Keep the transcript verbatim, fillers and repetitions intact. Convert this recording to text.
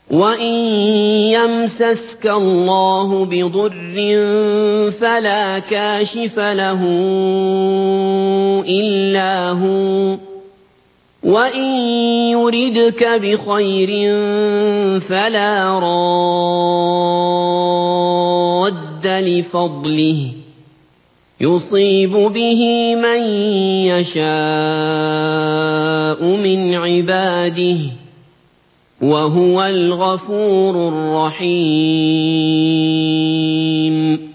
وَإِن يَمْسَسْكَ اللَّهُ بِضُرٍّ فَلَا كَاشِفَ لَهُ إِلَّا هُوَ ۖ وَإِن يُرِدْكَ بِخَيْرٍ فَلَا رَادَّ لِفَضْلِهِ ۚ يُصِيبُ بِهِ مَن يَشَاءُ مِنْ عِبَادِهِ ۚ وَهُوَ الْغَفُورُ الرَّحِيمُ.